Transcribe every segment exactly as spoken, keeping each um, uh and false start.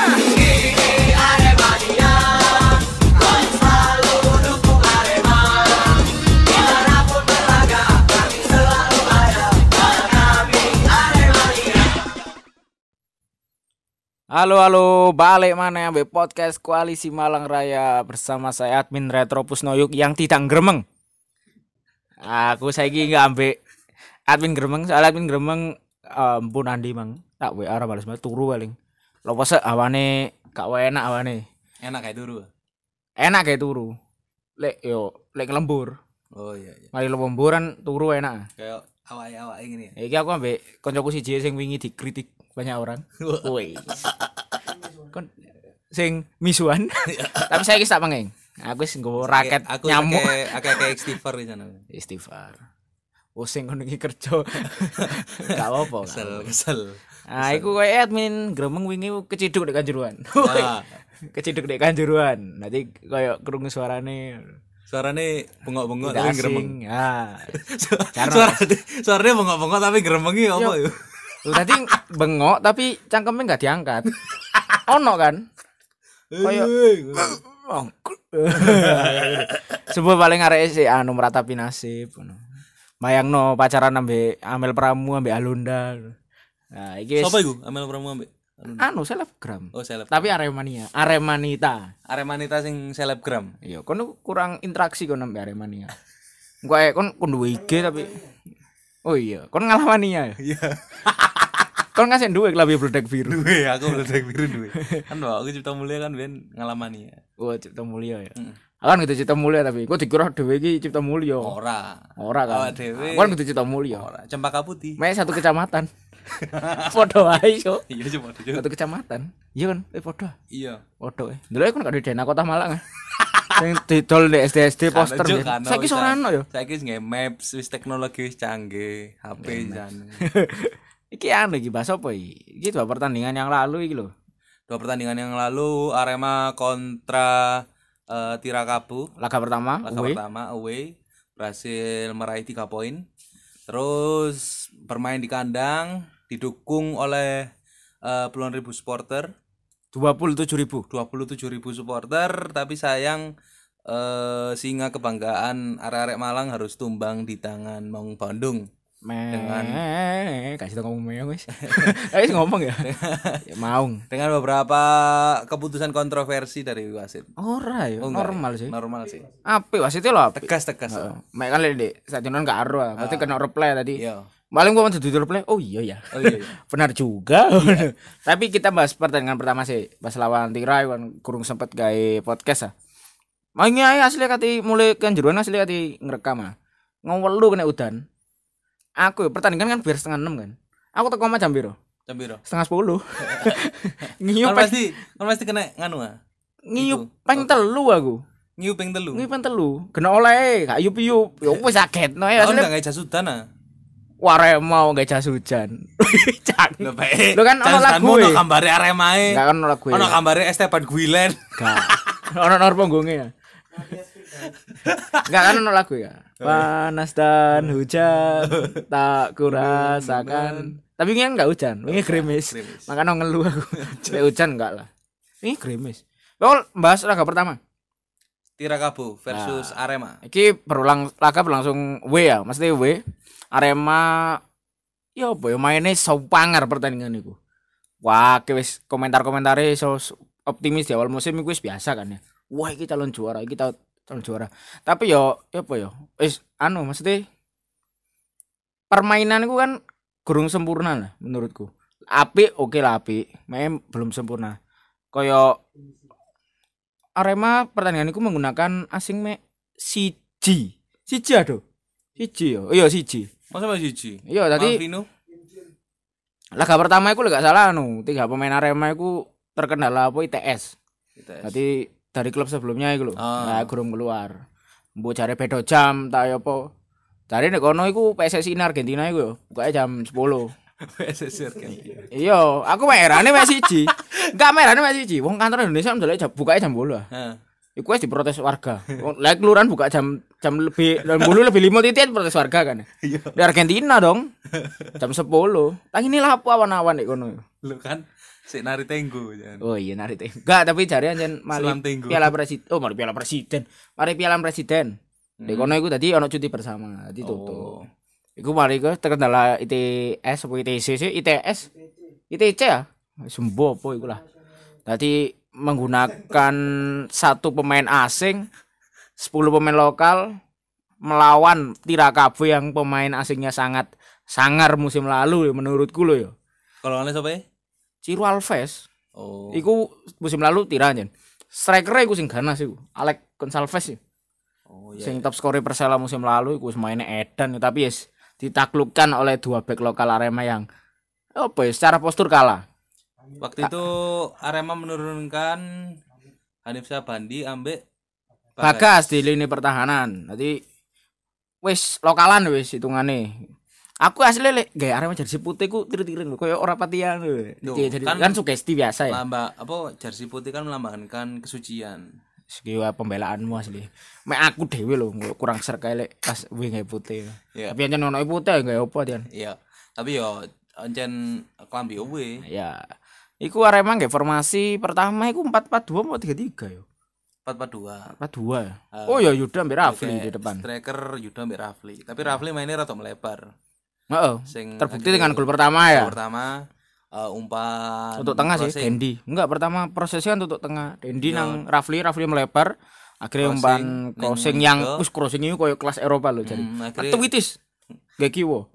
Halo halo, balik mana ambil podcast Koalisi Malang Raya bersama saya admin Retropus Noyuk yang tidak gremeng. Aku saiki nggak ambil admin gremeng, soalnya admin gremeng um, pun andi mang tak W A ora balas turu paling. Lho pose awane gak enak awane. Enak kayak turu. Enak kayak turu. Lek yo lek lembur. Oh iya iya. Mari lemburan turu enak. Kayak awak-awak ini ya. Iki aku ambek koncoku siji sing wingi dikritik banyak orang. Woi. Kon sing misuan. Tapi saya iki tak pengeng. Aku wis nggo raket aku nyamuk. Aku kayak istighfar di sana. Istighfar. Oh sing ngono iki kerja. Gak apa-apa. Kesel, kesel. Ah iku koyo admin gremeng wingi keciduk nek Kanjuruhan. Ah. Keciduk nek Kanjuruhan. Nanti koyo krungu suarane. Suarane bengok-bengok tapi gremeng. Ah. Suara suarane bengok-bengok tapi gremengi apa yo? Lu tadi bengok tapi cangkemnya enggak diangkat. Ono kan? Koyo sebuah paling arek sih anu meratapi nasib ngono. Mayangno pacaran ambek Amel Pramu ambek Alunda. Nah, iki Sopo iku Amel Pramu ambek anu selebgram. Oh, seleb. Tapi Aremania, Aremanita. Aremanita sing selebgram. Iya, kon kurang interaksi kon ambek Aremania. Engko ae kon kon duwe I G tapi oh iya, kon ngalah mania. Iya. Kon ngasih duwe klambi bledek biru. Duwe, aku bledek biru duwe. Kan aku Cipta Mulia kan ben ngalamani ya. Oh, Cipta Mulia ya. Heeh. Kan gitu Cipta Mulia tapi kok dikira dhewe iki Cipta Mulia. Ora. Ora kan. Awak dhewe. Kan gitu Cipta Mulia. Ora, Cempaka Putih. Mek satu kecamatan. Podo ae iso. Iya cuma itu. Satu kecamatan. Iya kan? Eh podo. Iya. Podo eh. Ndelok kan gak di Dena Kota Malang. Sing didol di S D S D poster. Saiki sorano yo. Saiki wis nge maps, wis teknologi wis canggih, H P jan. Iki anu iki bahas apa iki? Iki dua pertandingan yang lalu iki lho. Dua pertandingan yang lalu Arema kontra uh, Tirakabu. Laga pertama, Laga away. pertama away berhasil meraih tiga poin. Terus bermain di kandang didukung oleh uh, puluhan ribu supporter. dua puluh tujuh ribu dua puluh tujuh ribu supporter, tapi sayang uh, singa kebanggaan arek-arek Malang harus tumbang di tangan Maung Bandung. Dengan kasih tau ngomong ya wis. Wis ngomong ya. Ya Maung. Dengan beberapa keputusan kontroversi dari wasit. Ora ya, Oh, normal ya? sih. Normal sih. Apik wasite lho apik. Tegas-tegas. Heeh. Mek kan lek stadionan gak aro, berarti kena replay tadi. Iya. Paling gua mau duduk replay. Oh iya ya. Oh iya. iya. Benar juga. Tapi kita bahas pertandingan pertama sih. Pas lawan Tirai kan kurang sempet gawe podcast ah. Mainnya ae asli kati mulai Kanjuruhan asli kati ngerekam ah. Ngewelu kena udan. Aku pertandingan kan biar setengah enam kan. Aku teko omah jam piro? Jam piro? Setengah sepuluh. Ngiyup Kan pasti kan pasti kena nganu ah. ngiyup peng telu aku. Ngiyup ping telu. Ngiyup peng telu. Kena oleh gak yup-yup. Ya wis saketno ya. Kan enggak jas hujan ah. Ware mau gak jas hujan. Cak. Lho bae. Lho kan ono lagu ono gambare Aremae. Enggak kan ono lagu. Ono gambare Esteban Guilen. Enggak. Ono nor punggunge ya. Enggak kan ono lagu ya. Panas dan hujan tak kurasakan. Tapi ini enggak hujan, ini gerimis. Makanya ngeluh aku. Lek hujan enggak lah. Ini gerimis. Pokok bahas laga pertama. Tirakabu versus nah, Arema. Iki berulang laga berlangsung W ya, mesti W. Arema ya apa ya mainnya sopangar pertandingan iku. Wah, wis komentar-komentare so optimis di awal musim iku wis biasa kan ya. Wah, iki calon juara, iki calon juara. Tapi yo apa yo? Wis anu maksudnya permainan iku kan kurang sempurna lah menurutku. Apik oke lah apik, main belum sempurna. Kaya Arema pertandingan iku menggunakan asing me siji. Siji aduh. Siji yo. Iya siji. Masa masih siji? Iya tadi Malvino. Laga pertama iku lek gak salah anu, tiga pemain Arema iku terkendala apa I T S. I T S. Berarti dari klub sebelumnya iku lho. Oh. Nah, gurung keluar. Mbok jare beda jam ta ya apa. Jare nek kono iku P S S I Argentina iku yo, bukae jam sepuluh. P S S I Argentina. Iya, aku merane mek siji. Enggak merane mek siji. Wong kantor Indonesia ndelok bukae jam sepuluh. Heeh. Iku wis diprotes warga. Lah kelurahan buka jam jam lebih dan bulu lebih lima titik protes warga kan. Iya. Di Argentina dong. Jam sepuluh. Tang ini lah apa awan-awan nek kono. Lu kan sik nari tenggo jan. Oh iya nari teh. Enggak, tapi jare anjen mari Selam tenggo. Piala Presiden. Oh, mari Piala Presiden. Mari Piala Presiden. Di kono iku tadi ono cuti bersama, dadi tutup. Oh. Iku mari ke terkendala I T S apa I T C sih? I T S. I T C ya? Sembo apa iku lah. Tadi menggunakan satu pemain asing, sepuluh pemain lokal melawan Tirakabwe yang pemain asingnya sangat sangar musim lalu menurutku lo ya. Kalau ngene sapa? Ciro Alves. Oh. Iku musim lalu Tira anjen. Striker iku sing ganas iku. Alex Gonçalves sih. Oh iya. Sing top scorer Persela musim lalu iku wis maine edan tapi yes ditaklukkan oleh dua bek lokal Arema yang apa ya secara postur kalah. Waktu itu Arema menurunkan Hanif Sabandi ambek Bagas di lini pertahanan. Jadi wis lokalan wis hitungane. Aku asli lek gawe Arema jersey putih ku tiru-tiru lho koyo ora patian lho. Loh, Jadi kan- kan sugesti biasa ya. lamba apa jersey putih kan melambangkan kesucian. Sekiwa pembelaanmu asli. Mek aku dhewe lho kurang ser kae lek pas wingi putih. Iya. Tapi ancen ono putih gawe apa Dian? Iya. Tapi yo ancen klambi uwe. Ya. Iku Arema nggak formasi pertama iku empat empat dua atau tiga tiga ya? empat empat dua. empat dua ya. Uh, Oh ya Yuda ambek Rafli Oke, di depan. Striker Yuda ambek Rafli. Tapi Rafli mainnya rada melebar. Heeh. Sing Terbukti akhirnya dengan gol pertama ya. Gol pertama uh, umpan Untuk tengah sih crossing. Dendi. Enggak, pertama prosesnya kan untuk tengah. Dendi Iya. nang Rafli, Rafli melebar. Akhirnya Crossing, umpan ning crossing yang Yuda. us crossing itu koyo kelas Eropa loh jadi. Hmm, akhirnya- Atuwitis. Gak kiwo.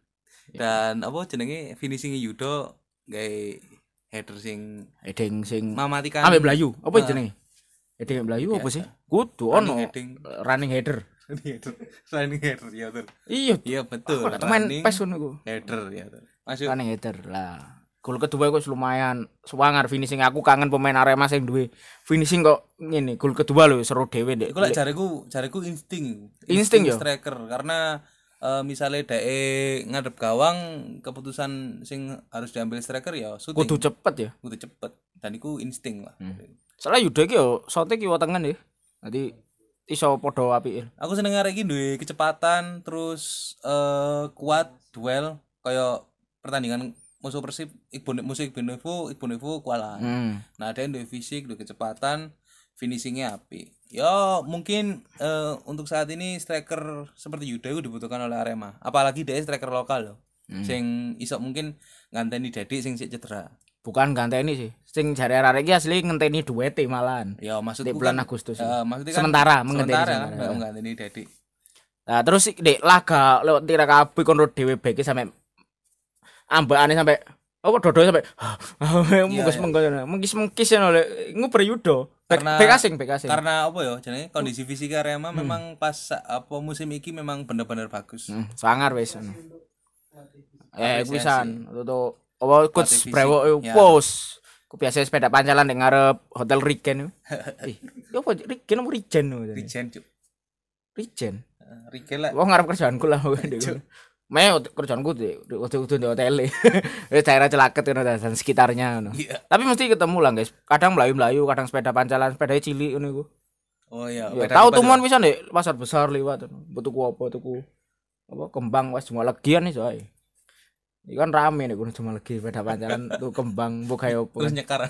Dan apa jenenge finishing Yudo gawe header sing Edeng sing mematikan ambek Blayu. Apa Ah. jenenge? Edeng Blayu apa Biasa. sih? Kudu Running ono heading. running header. header. Running header ya betul. Iya. Iya betul. Aku main Running pes ngono iku. header ya betul. Masuk. Running header lah. Gol kedua iku lumayan sewangar finishing aku kangen pemain Arema sing duwe finishing kok ngene. Gol kedua lho seru dhewe ndek. Iku lek jareku, jareku insting. Insting yo? striker karena eh, misalnya dae ngadep gawang keputusan sing harus diambil striker ya shooting. Kudu cepet ya. Kudu cepet dan iku insting lah. Soalnya Yuda iki yo sote kiwa tengen ya. Dadi iso padha apike. Aku seneng arek iki duwe kecepatan terus eh kuat duel kaya pertandingan musuh Persib Iqbal musuh Iqbal Nevo Iqbal Nevo kewalahan. Hmm. Nah, ada duwe fisik, duwe kecepatan, finishingnya api. Ya mungkin eh, untuk saat ini striker seperti Yuda itu dibutuhkan oleh Arema. Apalagi dia striker lokal loh. Sing iso mungkin nganteni Dedik sing sik cedera. Bukan ganteni sih. Sing jare arek iki asli ngenteni duete malahan. Ya maksudku Di bulan kan, Agustus. eh, maksudnya kan Sementara, mengenteni sementara, sementara. kan nganteni Dedik. Nah, terus dek laga lewat tira kabeh kon dhewe beke sampe ambakane sampe apa dodo sampe mungkis mungkis mungkis mungkis ya oleh nguber Yuda. Karena- Bek asing, bek asing. Karena apa ya jenenge kondisi fisik Arema memang pas sa- apa musim iki memang bener-bener bagus. Hmm, sangar wis. Eh, Apresiasi. kuisan tutu apa coach Pelatih fisik, Brewo ya. pos. Ku biasa sepeda pancalan ning ngarep Hotel Rigen. Ih, yo apa Rigen apa Rigen? Rigen cuk. Rigen. Eh, Rigen lah. Wong ngarep kerjaanku lah. Me kerjaanku di waktu-waktu di hotel. Wis daerah Celaket ngono dan sekitarnya ngono. Iya. Tapi mesti ketemu lah, guys. Kadang melayu-melayu, kadang sepeda pancalan, sepeda cilik ngono iku. Oh iya, Ya, beda tahu tempat temuan ya. bisa nih pasar besar lewat. Butuku apa tuku apa kembang wis cuma legian nih coy. Iki kan rame nih gunung cuma legi sepeda pancalan tuh kembang mbok gawe apa. Terus nyekar.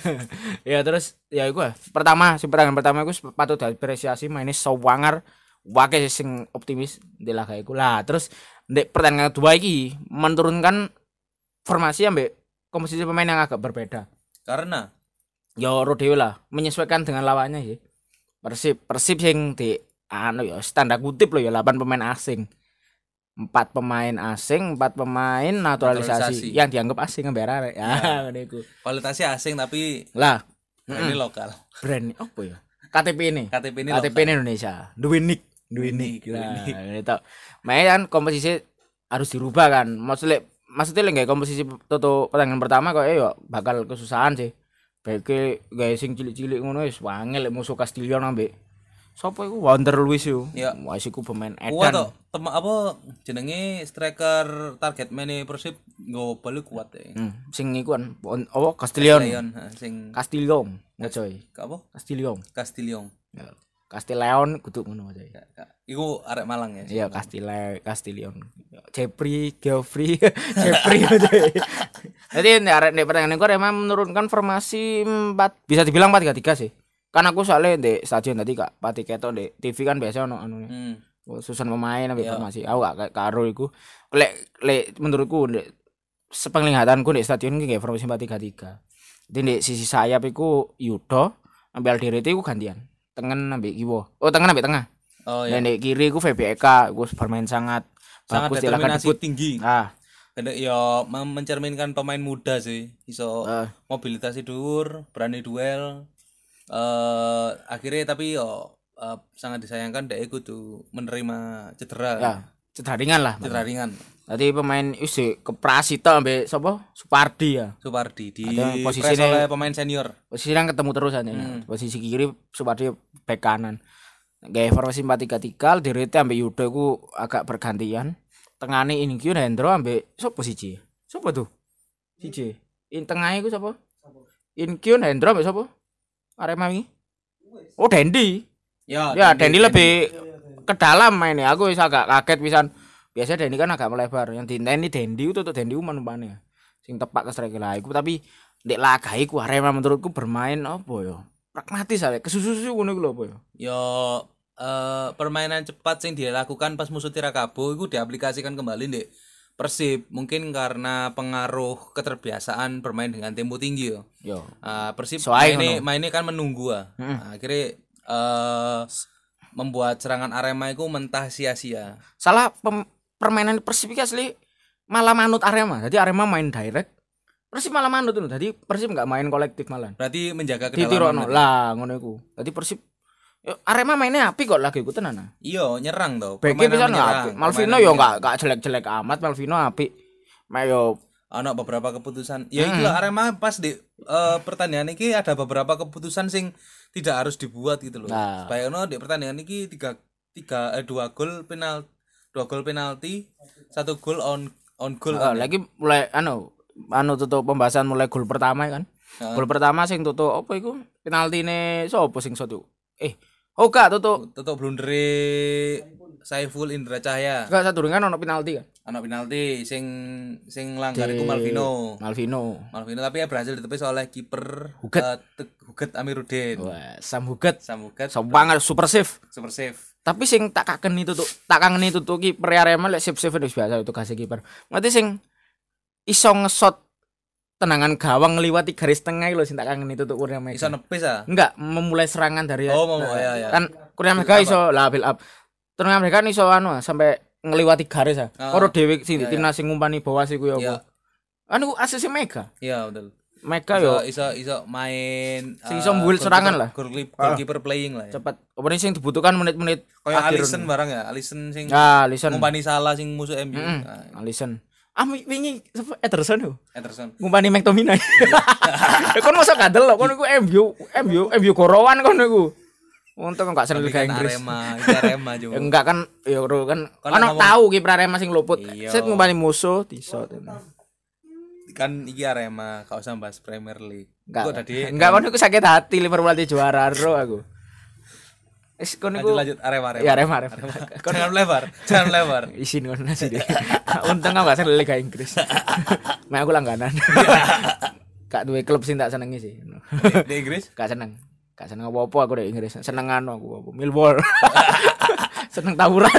Ya terus ya iku ah. Pertama sing pertandingan pertama iku patut diapresiasi mainnya Sawangar wake sing optimis di laga iku lah. Terus ndek pertandingan kedua iki menurunkan formasi ambek komposisi pemain yang agak berbeda. Karena Ya ro dhewe lah menyesuaikan dengan lawannya sih. Persib Persib sing di anu ya standar kutip loh ya delapan pemain asing. Empat pemain asing, empat pemain naturalisasi, Naturalisasi. yang dianggap asing ambek arek. Ya, ngene iku. kualitasnya asing tapi Lah, ini lokal. brand apa ya? K T P ini. K T P ini K T P ini Indonesia. Duwe nick, duwe Duwe nick. nick, duwe Lah, nick. ngene tok. Makanya kan komposisi harus dirubah kan. Maksudnya maksudnya lek komposisi toto pertandingan pertama kok ya bakal kesusahan sih. Beke gawe sing cilik-cilik ngono wis wangel lek musuh Castillion ambek sapa iku Wander Luiz yo. Ya. Wis iku pemain kuat edan. toh. Tem apa jenenge striker target man Persib nggo bal kuat ya. Hmm, sing iku kan on- apa Castillion. Lion ha, sing Castillion, ngocoy. apa? Castillion. Castillion. Ya. Castileon kudu ngono aja. Iku arek Malang ya. Iya, Castile, Castillion. Jepri, Geoffrey, Jepri aja. Jadi nek arek nek pertandingan iku emang menurunkan formasi empat, bisa dibilang empat tiga tiga sih. Kan aku soalnya di stadion tadi Kak, pati ketok di T V kan biasa ono anu. Hmm. Susun pemain ambek formasi. Aku gak karo iku. Lek lek menurutku lek sepenglihatanku di stadion iki kayak formasi empat tiga tiga. Jadi di sisi sayap iku Yudo, ambil Alderete iku gantian. Tengen ambek kiwa. Oh, tengen ambek tengah. Oh iya. Dan di kiri iku V B E K, iku bermain sangat sangat bagus, determinasi tinggi. Ah. Karena ya mencerminkan pemain muda sih. Iso uh. mobilitas dhuwur, berani duel. Eh uh, akhirnya tapi yo uh, sangat disayangkan dhek kudu menerima cedera. Ya, cedera ringan lah. Cedera ringan. Tadi pemain isi keprasita ambek sapa? Supardi ya. Supardi di posisi oleh pemain senior. Posisinya ketemu terus aja. Hmm. Posisi kiri Supardi bek kanan. Gaya formasi empat tiga tiga Alderete ambek Yudo iku agak bergantian. Tengane Inkyun Hendro ambek sapa siji? Sapa tuh? Siji. In tengahnya iku sapa? Inkyun Hendro ambek sapa? Arema iki. Oh, Dendi. Ya, ya Dendi lebih ke dalam mainnya. Aku wis agak kaget pisan. Biasa Dendi kan agak melebar. Yang diteni Dendi itu tuh Dendi uman-umane. Sing tepak ke striker lah iku tapi ndek laga iku Arema menurutku bermain apa ya? Pragmatis ae. Kesusu-susu ngono iku lho apa ya? Yo Uh, permainan cepat yang dilakukan pas musuh Tirakabo itu diaplikasikan kembali di Persib, mungkin karena pengaruh keterbiasaan bermain dengan tempo tinggi yo. Yo. Uh, Persib mainnya mainnya kan menunggu ah. Hmm. Nah, akhirnya uh, membuat serangan Arema itu mentah sia-sia. Salah pem- permainan Persib asli malah manut Arema. Jadi Arema main direct. Persib malah manut tuh. Jadi Persib enggak main kolektif malah. Berarti menjaga kedalaman. Lah ngono iku. Jadi Persib yo, Arema mainnya api kok lagi ku tenan. Iya, nyerang to. Beke bisa api. Malvino yo enggak enggak jelek-jelek amat, Malvino api. Mek yo ana beberapa keputusan. Ya hmm. Itu Arema pas di uh, pertandingan iki ada beberapa keputusan sing tidak harus dibuat gitu loh. Nah. Supaya ono di pertandingan iki tiga tiga eh, dua gol penal dua gol penalti, satu gol on on goal. Uh, lagi mulai anu anu tutup pembahasan mulai gol pertama kan. Uh. Gol pertama sing tutup apa iku? Penaltine sapa sing sotu? Eh Oh gak tutup tutup blundere Saiful Indra Cahya. Enggak satu dengan ono penalti kan. Ono penalti sing sing langgar iku Malvino. Malvino. Malvino tapi ya berhasil ditepis oleh kiper Huget uh, Huget Amiruddin. Wah, Sam Huget. Sam Huget. Sombang super save. Super save. Tapi sing tak kakeni tutuk, tak kangeni tutuk kiper Arema lek save-save wis biasa itu kasih kiper. Berarti sing iso nge-shot tenangan gawang ngliwati garis tengah lho sing tak kangen itu tuh Kurnia Mega. Iso nepis ah? Enggak, memulai serangan dari Oh, mau nah, ya, ya. Kan Kurnia Mega iso lah build up. Kurnia Mega iso anu sampai ngliwati garis ah. Oh, karo dhewe sing ya, timnas sing ngumpani bawah iku ya apa. Anu asese Mega. Iya, betul. Mega yo iso iso main sing iso mbuil serangan lah. Goalkeeper playing lah ya. Cepat. Apa sing dibutuhkan menit-menit kayak Alisson barang ya, Alisson sing ah, Alisson ngumpani salah sing musuh M U. Mm-hmm. Nah. Alisson. Ah wingi sapa Ederson yo. Ederson. Ngumpani McTominay. Kon mosok kadel lho, kon iku M U, M U, M U gorowan kon iku. Untung enggak seneng Liga Inggris. Arema, Arema juga. Enggak kan ya kan ono tahu kiper Arema sing luput. Set ngumpani musuh disot. Kan iki Arema, gak usah bahas Premier League. Enggak tadi. Enggak kon iku sakit hati Liverpool ati juara ro aku. Wis kon iku lanjut Arema Arema. Ya Arema Arema. Jangan lebar, jangan lebar. Isin kon nasi deh. Untung enggak seneng Liga Inggris. Mek aku langganan. Gak duwe klub sing tak senengi sih. Di Inggris? Gak seneng. Gak seneng apa-apa aku di Inggris. Senengan aku apa Millwall. Seneng tawuran.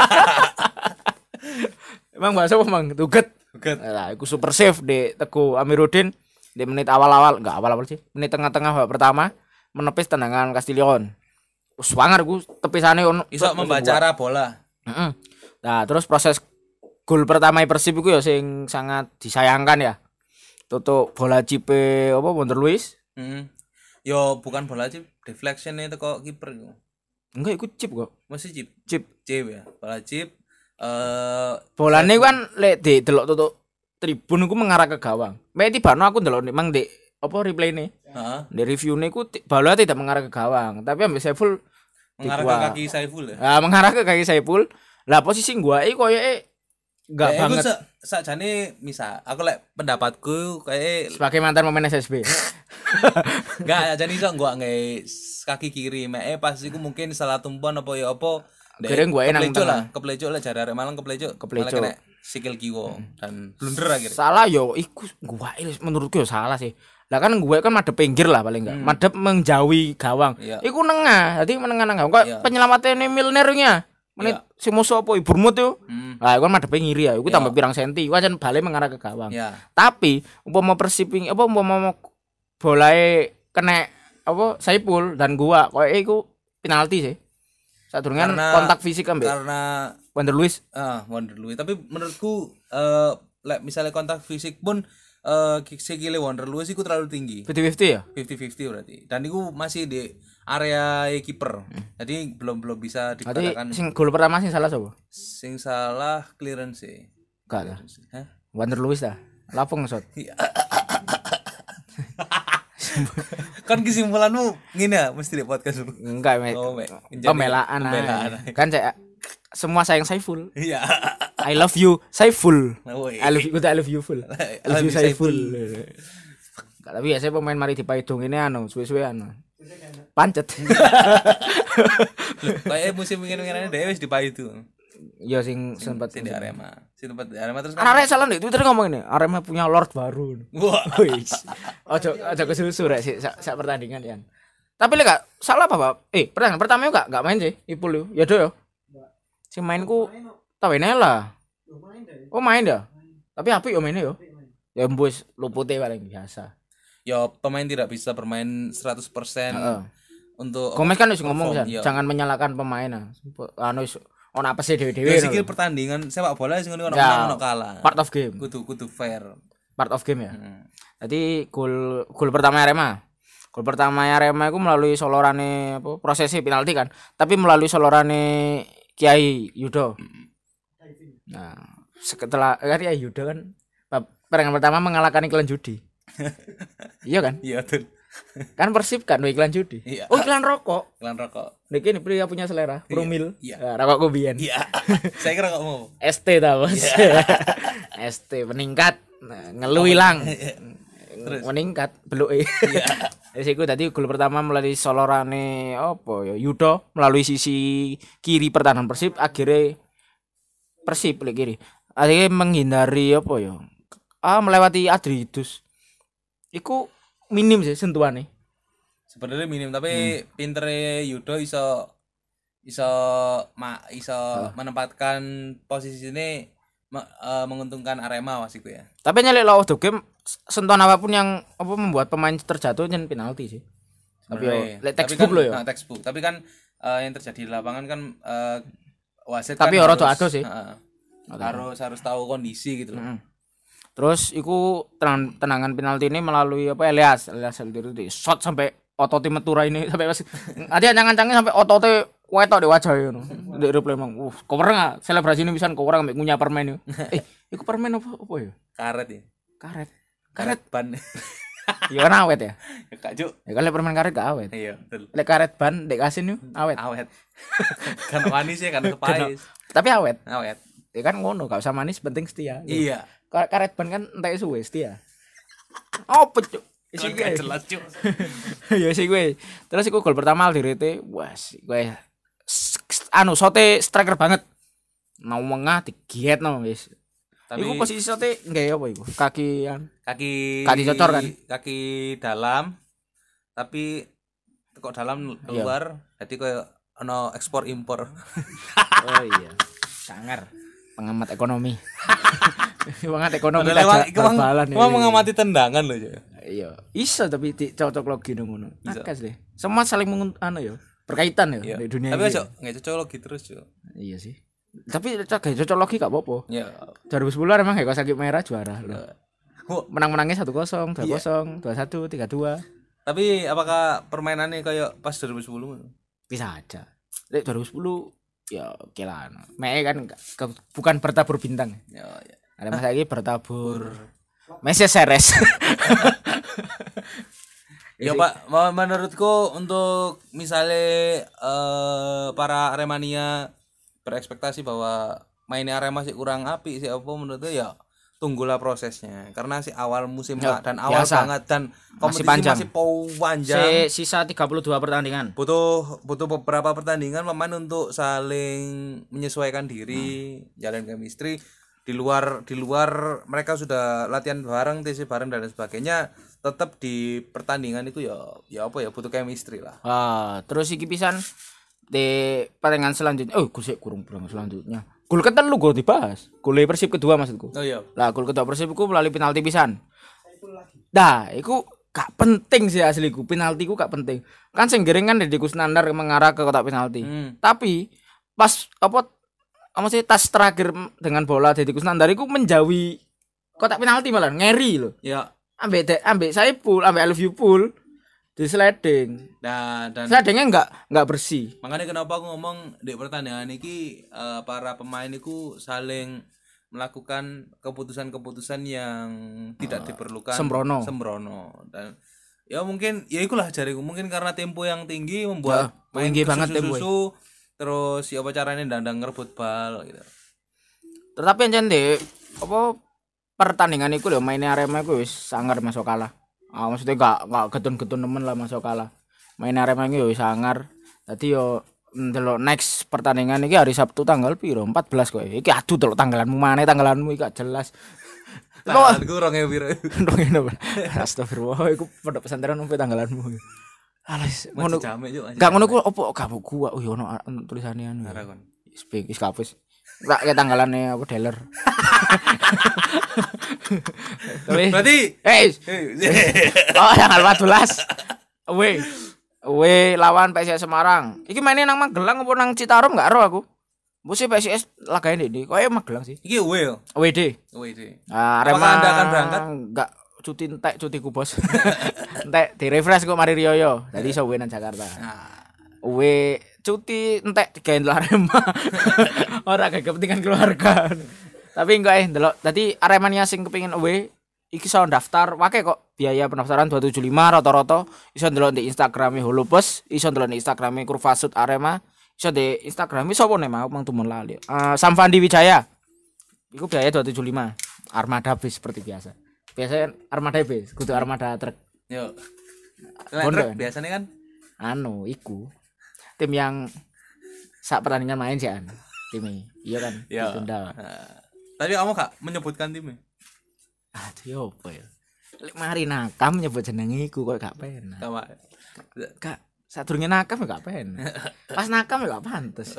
Emang bahasa apa Mang? Tuget. Tuget. Lah, aku super save di Teguh Amiruddin di menit awal-awal, enggak awal-awal sih. Menit tengah-tengah babak pertama menepis tendangan Castillion. Wes banget aku tepisane ono iso membaca arah bola. Heeh. Nah, terus proses gol pertama Persib iku ya sing sangat disayangkan ya. Tutuk bola cipe apa Wonder Luis? Heeh. Yo bukan bola chip, deflection itu kok kiper iku. Enggak iku chip kok. Masih chip. Chip, chip ya. Bola chip eh uh, bolane kan lek didelok tutuk tribun iku mengarah ke gawang. Mek tibano aku ndelok memang di apa replayne. Heeh. Di reviewne iku bola tidak mengarah ke gawang, tapi ambek Saiful mengarah ke kaki Saiful ya. Nah, mengarah ke kaki Saiful. Lah posisi gua iki koyoke enggak eh, banget. Aku sakjane misal, aku lek pendapatku kayak sebagai mantan pemain S S B. Enggak, jadi iso gua nggae kaki kiri. Mek pas iku mungkin salah tumpuan apa ya apa. Kira gue nang kepleco tengah. lah, kepleco lah jare arek Malang kepleco. Kepleco. Malah kena sikil kiwa dan blunder akhirnya. Salah yo iku gue menurutku yo salah sih. Lah kan gue kan madep pinggir lah paling enggak. Madep menjauhi gawang. Iya. Iku nengah, dadi menengah nengah. Kok Iya. penyelamatane Milnernya. Menit si musuh apa Bournemouth yo. Hmm. Lah iku madep ngiri ya. Iku Iya. tambah pirang senti. Iku ancen bale mengarah ke gawang. Ya. Tapi umpama Persib apa umpama bolae kena apa Saipul dan gua koyo iku penalti sih. Sadurunge Karena- kontak fisik ambek Karena Wander Luiz. ah Wonder Louis tapi menurutku eh like, misalnya kontak fisik pun eh sikile Wonder Louis iku terlalu tinggi. lima puluh lima puluh ya. lima puluh lima puluh berarti. Dan itu masih di area kiper. Jadi belum belum bisa Berarti dikatakan sing gol pertama sing salah sapa? sing salah clearance sih. Enggak lah. Hah? Wander Luiz dah. Lapung ngesot. Kan kesimpulanmu ngene ya mesti di podcast dulu. Enggak, me. Oh, me. Jadi Pembelaan. pembelaan. aja. Kan saya semua sayang Saiful. Iya. I love you Saiful. Oh, I love you, I love you full. I love you Saiful. Enggak, tapi ya saya pemain mari dipaidung ini anu, suwe-suwe anu. Pancet. Kayak musim ingin-inginannya dhewe wis dipaidu. Ya sing sempat Sing di Arema. Sing tempat di Arema terus kan. Arek salah di Twitter ngomong ini, Arema punya Lord baru. Wah. Wis. Ojo ojo kesusu rek sik sak sak pertandingan ya. Tapi lek gak salah apa, Pak? Eh, pertandingan pertama yo gak gak main sih, Ipul yo. Ya do yo. Si mainku Tawenela. Oh main ya. Tapi apik yo mainnya yo. Ya mbus lupute paling biasa. Ya pemain tidak bisa bermain seratus persen Heeh. untuk Gomez kan wis ngomong perform, kan, iya. jangan menyalahkan pemain. ah. Anu wis ono apa sih dhewe-dhewe. Ya sikil no. pertandingan sepak bola sing ngono ono Ya, menang ono kalah. Part of game. Kudu kudu fair. Part of game ya. Hmm. Jadi gol gol pertama Arema. Gol pertama Arema itu melalui solorane apa prosesi penalti kan, tapi melalui solorane Kiai Yudo. Nah, setelah kan Kiai Yudo kan pertandingan pertama mengalahkan iklan judi. Iya kan? Iya betul. Kan Persib kan iklan judi. Iya. Oh, iklan rokok. Iklan rokok. Niki ini pria punya selera, Promil. Iya. Nah, rokok kubian. Iya. Saya kira kok mau. S T ta, Bos. S T meningkat. Nah, ngelu ilang. Meningkat beluke. Iya. Wis iku tadi gol pertama melalui solorane apa ya Yudo melalui sisi kiri pertahanan Persib akhirnya Persib lek kiri. Akhirnya menghindari apa ya? Ah melewati Adridus. Iku minim sih sentuhane. Sebenarnya minim tapi Hmm. pintere Yudo iso iso ma, iso menempatkan posisi ini me, eh, menguntungkan Arema wasiku ya. Tapi nyelek lawan game sentuhan apapun yang apa membuat pemain terjatuh jen penalti sih. Tapi yo Sebenarnya. lek Tapi textbook kan, lo yo. nah, textbook. Tapi kan eh, yang terjadi di lapangan kan eh, wasit Tapi kan ora harus- ado sih. heeh. harus harus tahu kondisi gitu loh. Mm. Terus iku tenang, tenangan penalti ini melalui apa Elias, Elias Aldiri di shot sampai ototnya metura ini sampai masih ada ancang-ancangnya sampai ototnya wetok di wajah ngono. Ndek replay emang. Uh, kower enggak selebrasi ini bisa kower ambek ngunyah permen yo. Eh, iku permen apa apa ya? Karet ya. Karet. Karet ban. Ya kan awet ya. Ya, Kak Juk. Ya kan lek permen karet gak awet. Iya, betul. Lek karet ban dek asin yo awet. Awet. Kan manis ya, kan kepais. Tapi awet. Awet. Ya kan ngono, gak usah manis penting setia. Iya. Ka- Karet ban kan entek suwe setia. Apa cuk? Isi Gak gue. jelas, Cuk. Ya sih gue. Terus iku gol pertama Aldirete, wah sih gue anu sote striker banget. Mau mengah digiet no wis. Tapi Iku posisi sote nggak apa iku? Kakian. kaki Kaki cocor kan? Kaki dalam tapi kok dalam keluar jadi kayak ono ekspor impor. Oh iya. Sangar. Pengamat ekonomi. Pengamat ekonomi Padahal aja iku mang- bal-balan mang ini. mengamati tendangan loh, Cuk. Iya. Iso tapi di cocok logi ngono. Iso. Akas deh. Semua saling mengun anu ya. Berkaitan ya Iya. di dunia Tapi ini. cocok, nggak cocok lagi terus, Cuk. Iya sih. Tapi cocok cocok logi gak apa-apa. Ya. dua ribu sepuluh emang kayak sakit merah juara loh. Wah, Menang-menangnya satu kosong, dua Iya. kosong, dua satu, tiga dua. tapi apakah permainannya kayak pas dua ribu sepuluh? Bisa aja. Lek dua ribu sepuluh ya oke lah. Mei kan gak- ke- bukan bertabur bintang. Ya, ya. Ada masa lagi bertabur Messi Seres. Ya Pak, ma- menurutku untuk misalnya eh, para Aremania berekspektasi bahwa mainnya Arema sih kurang apik sih apa menurutku ya tunggulah prosesnya karena si awal musim Ya, dan awal biasa. banget dan Masih kompetisi panjang. masih panjang. Si, sisa tiga puluh dua pertandingan. butuh butuh beberapa pertandingan pemain untuk saling menyesuaikan diri, jalan chemistry di luar di luar mereka sudah latihan bareng, T C bareng dan lain sebagainya. Tetap di pertandingan itu ya ya apa ya butuh chemistry lah. Ah, terus iki pisan di pertandingan selanjutnya. Oh, gue sih kurang kurang selanjutnya. Gol ketelu gol dibahas. Gol Persib kedua maksudku. Oh iya. Lah gol kedua Persib ku melalui penalti pisan. Dah, iku gak penting sih asliku. Penalti ku gak penting. Kan sing gering kan Deddy Kusnandar mengarah ke kotak penalti. Hmm. Tapi pas apa apa sih tas terakhir dengan bola Deddy Kusnandar iku menjauhi kotak penalti malah ngeri loh. Ya. Ambek de- ambek Saipul, ambek Alvio Pool di sliding. Nah, dan Slidingnya enggak enggak bersih. makanya kenapa aku ngomong di pertandingan ini eh, para pemain itu saling melakukan keputusan-keputusan yang tidak diperlukan sembrono. sembrono dan ya mungkin ya ikulah jariku mungkin karena tempo yang tinggi membuat Ya, tinggi banget tempo. susu terus ya apa caranya dandang ngerebut bal gitu. Tetapi ancen dek apa pertandingan iku lho mainnya Arema iku wis sangar masuk kalah. Ah maksudnya gak gak getun-getun nemen lah masuk kalah. Mainnya Arema iki wis sangar. Dadi yo ndelok next pertandingan iki hari Sabtu tanggal piro? empat belas kok. Iki aduh delok tanggalanmu maneh tanggalanmu iki gak jelas. Tanggalan gue orangnya biru. Ndong Astagfirullah iku pondok pesantren umpe tanggalanmu. Alas ngono. Masih jamek yuk. Gak ngono ku opo gak buku oh yo ono tulisane anu. Arah kon. Speak is kapus. Enggak kayak tanggalannya apa dealer. Tapi Berarti eh oh tanggal empat belas. Away. Away lawan P S S Semarang. Iki mainnya nang Magelang apa nang Citarum enggak ero aku. Musim P S S lagane ndi? Koyo Magelang sih. iki we yo. W D. W D. Nah, Apakah Arema Anda akan berangkat? Enggak cuti entek cutiku bos. Entek di refresh kok mari Riyoyo. Tadi iso nang Jakarta. Nah, We cuti entek digawe Arema. Ora gak kepentingan keluarga. Tapi enggak eh ndelok. Dadi Aremania sing kepengin away iki iso daftar wake kok biaya pendaftaran dua ratus tujuh puluh lima rata-rata iso ndelok di Instagrame Holopus, iso ndelok di Instagrame Kurvasut Arema, iso di Instagrame sapa nek mau mang tumen lali. Uh, Samfandi Wijaya. Iku biaya dua ratus tujuh puluh lima. Armada bis seperti biasa. Biasanya armada bis, kudu armada truk. yo. Bondo, Lek biasanya kan Anu iku tim yang sak pertandingan main sih an timnya iya kan ya. ditunda. Nah, tadi kamu gak menyebutkan timnya. Aduh yo apa ya lek mari nakam nyebut jenenge iku kok gak penak Sama. gak sadurunge nakam ya gak penak pas nakam ya gak pantes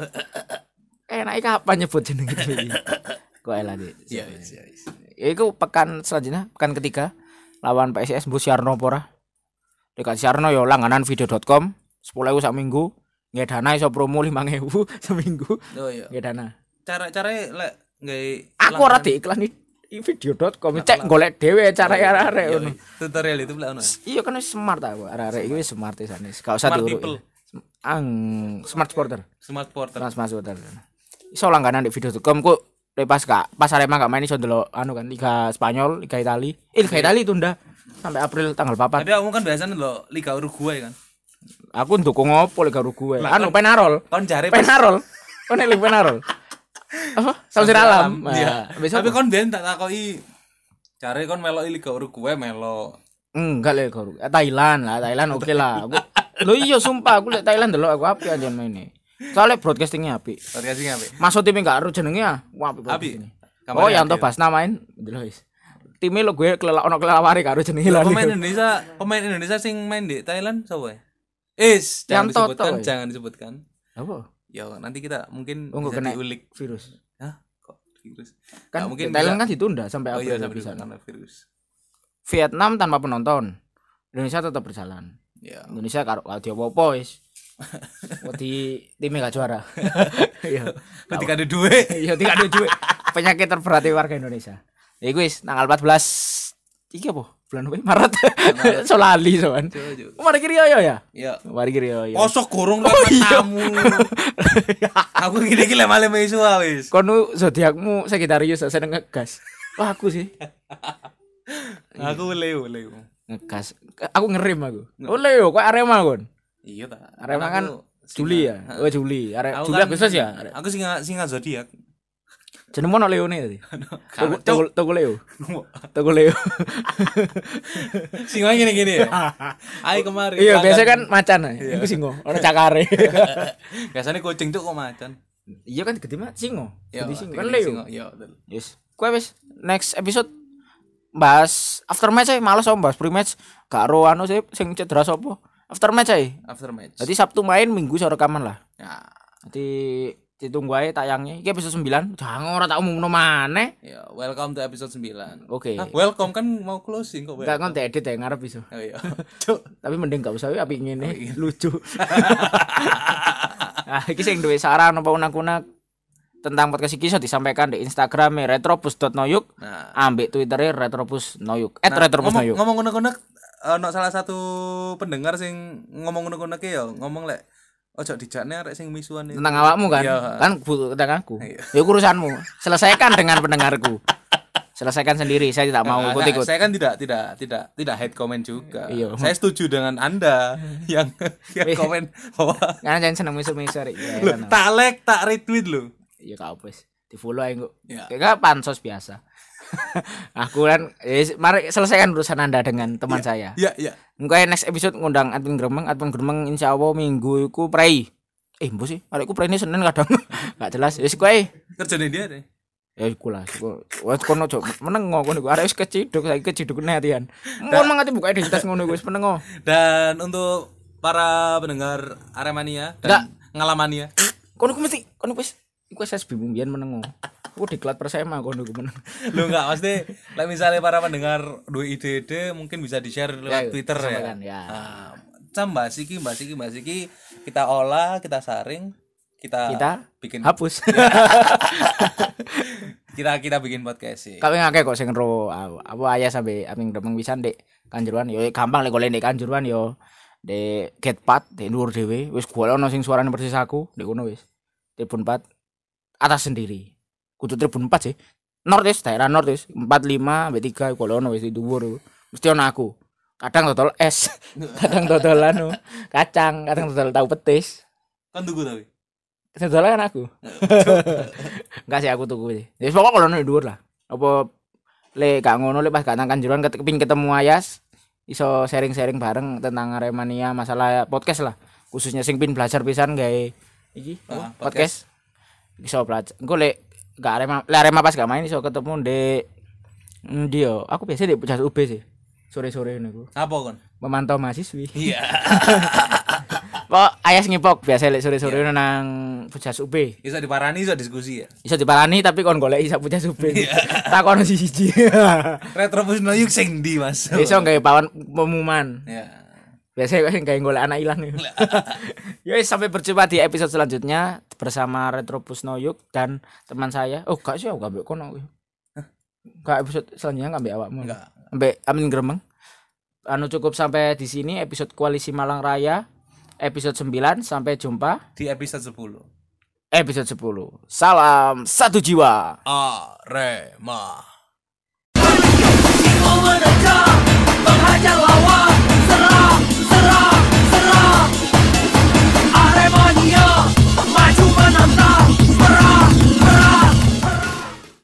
enake kapan nyebut jenenge iki kok elah dik Iya, iya, iya. ya iku pekan selanjutnya pekan ketiga lawan P S S Bu Siarno pora dekat Siarno yo langganan video dot com sepuluh ribu sak minggu nggak dana iso promo lima ribu seminggu Oh iya. nggak dana Cara-cara lek nggak aku ora diiklan di video dot com cek golek dhewe cara arek ngono tutorial itu lah ono. iya kan wis smart aku arek iki wis smart isane gak usah Smart diuruk people. ang smart supporter Smart porter. smart supporter iso langganan di video dot com kok pas gak pas Arema gak main iso ndelok anu kan Liga Spanyol Liga Itali eh Liga Itali tunda sampai April tanggal papat Tapi kamu kan biasanya lo Liga Uruguay kan. aku ndukung opo Liga Uruguay Lah, anu kan- Penarol Kon jare pas Penarol kon nek Penarol apa Samsir Alam Iya. Nah, besok Tapi kon ben tak takoki jare kon meloki Liga Uruguay melo. enggak lek Uruguay Thailand lah Thailand oke lah aku lho iya sumpah aku lek Thailand delok aku apik anjen maine soalnya broadcastingnya apik Podcast sing apik. masuk tim enggak ero jenenge ah wah apik Apik. broadcastingnya. Kamarnya Oh yang apik. to Basna main delok wis timnya lo gue kelelak ono kelelaware karo jenenge Lah, lali Pemain Indonesia, pemain Indonesia sing main di Thailand sapa ya? Is, jangan Yang Toto, disebutkan, ya? jangan disebutkan. apa Ya nanti kita mungkin Oh, bisa kena diulik. virus Hah? Kok virus? kan Nggak mungkin Thailand bisa. kan ditunda sampai Oh April iya, sampai bisa. karena virus. Vietnam tanpa penonton Indonesia tetap berjalan Ya. Indonesia karo adi apa-apa wis wedi timnya gak juara iya Ketika ada duit. iya tidak ada duit penyakit terberat di warga Indonesia ya guys tanggal empat belas iki apa bulan apa Maret so lali soan Coba, coba. mari kiri yo ya Ya. mari kiri yo Kosok gorong oh, iya. tamu. Aku gini-gini malah mesu wis. kono zodiakmu Sagittarius seneng ngegas wah aku sih Aku Leo, Leo. ngegas aku ngerim aku oh Leo kok Arema kon Iya ta. Arema kan Aku Juli singa. ya oh Juli Are Aku Juli kan- Agustus ya Are- Aku singa singa zodiak. Jeneng ono Leone tadi. Kalau Toko toko Leo. Toko Leo. singo gini-gini ya. Ayo kemarin. Iya, biasa kan macan ae. Iku singo, ono cakare. Biasanya kucing tuh kok macan. Iya kan gede mah singo. Ya, Gede singo kan gede Leo. singo. Iya, betul. Yes. Kowe wis next episode bahas after match ae, males om bahas pre-match. Gak ro anu sih sing cedera sapa. After match ae. After match. Jadi Sabtu main, Minggu iso rekaman lah. Ya. Jadi ditunggu ae tayangnya. Iki episode sembilan. Jangan ora tak umumno maneh. Ya, welcome to episode sembilan. Oke. Hah, welcome kan mau closing kok. Enggak welcome. kon edit ya ngarep iso. Oh iya. Cuk. Tapi mending gak usah apik ngene. Lucu. Nah, iki sing duwe saran apa unek-unek tentang podcast iki iso disampaikan di Instagram retropus dot noyuk, Nah, ambek Twitter retropus noyuk. Et nah, retropus ngomong, noyuk. ngomong unek-unek ono salah satu pendengar sing ngomong unek-unek ya, ngomong lek ojo dijakne arek sing misuan itu. Tentang awakmu kan? Iya. Kan butuh tentang aku. Iya. Ya urusanmu. Selesaikan dengan pendengarku. Selesaikan sendiri, saya tidak mau Nah, ikut-ikut. saya kan tidak tidak tidak tidak hate comment juga. Iya. Saya setuju dengan Anda yang yang komen bahwa Karena jangan seneng misur-misur. Iya, Loh, kan. tak like tak retweet lo. Iya kau wis. Di-follow ae kok. Ya. Kayak pansos biasa. Aku kan eh, mari selesaikan urusan Anda dengan teman saya. Ya ya. Mungkin next episode ngundang admin Gremeng, admin Gremeng insyaallah minggu iku prei. Eh, mbok sih, arekku prei ini Senin kadang. Enggak jelas. Wis kowe. Kerjane dia deh. Ya iku lah. Wes kono ojo menengo kono iku. Arek wis keciduk, saiki keciduk netian. Mun mangati buka identitas ngono iku wis menengo. Dan untuk para pendengar Aremania dan Ngalamania. Kono iku mesti kono wis iku S S B mbiyen menengo. Aku diklat Persema kono iku meneng. Lu enggak pasti like misalnya para pendengar dua ide-ide mungkin bisa di-share lewat Ya, Twitter ya. sampaikan, ya. Nah, Cam mbak Siki, mbak Siki, mbak Siki kita olah, kita saring, kita, Kita bikin hapus. kita kita bikin podcast sih. Kawin akeh kok sing ro apa ayah sampe aming Gremeng pisan Dek Kanjuruhan yo gampang lek golek Dek Kanjuruhan yo Dek Getpat Dek dhuwur dhewe wis golek ono sing suarane persis aku Dek kono wis. Tribun empat atas sendiri. Kudu Tribun empat sih. North wis daerah North wis empat lima ambek tiga golek ono wis di dhuwur. Mesti ono aku. Kadang dodol es, kadang dodol anu kacang, kadang dodol tahu petis. Kan tunggu tapi. Dodol kan aku. Enggak sih aku tuku sih. Ya pokok kalau ono dhuwur lah. Apa le gak ngono le pas gak nang Kanjuruhan kepengin ketemu Ayas iso sharing-sharing bareng tentang Aremania masalah podcast lah. Khususnya sing pin belajar pisan gawe iki Ah, podcast. Iso belajar. Engko le gak Arema, le Arema pas gak main iso ketemu Dek ndi yo. Aku biasa di Pujas U B sih. Sore-sore niku. Apa kon? Memantau mahasiswi. Iya. Kok Ayas ngipok biasa lek sore-sore nang Pujas U B. Bisa diparani, bisa diskusi ya. Iso diparani tapi kon golek isa Pujas U B. Takon siji. Retropus noyuk sing ndi, Mas? Iso gawe pawan pengumuman. Ya. Biasanya kan gawe golek anak ilang. Ya wis, sampai berjumpa di episode selanjutnya bersama Retropus Noyuk dan teman saya. Oh, gak sih aku gak mbek kono. Gak episode selanjutnya gak mbek awakmu. Enggak. Mbek Amin Gremeng. Anu cukup sampai di sini episode Koalisi Malang Raya episode sembilan, sampai jumpa Di episode sepuluh. episode sepuluh. Salam satu jiwa. Arema.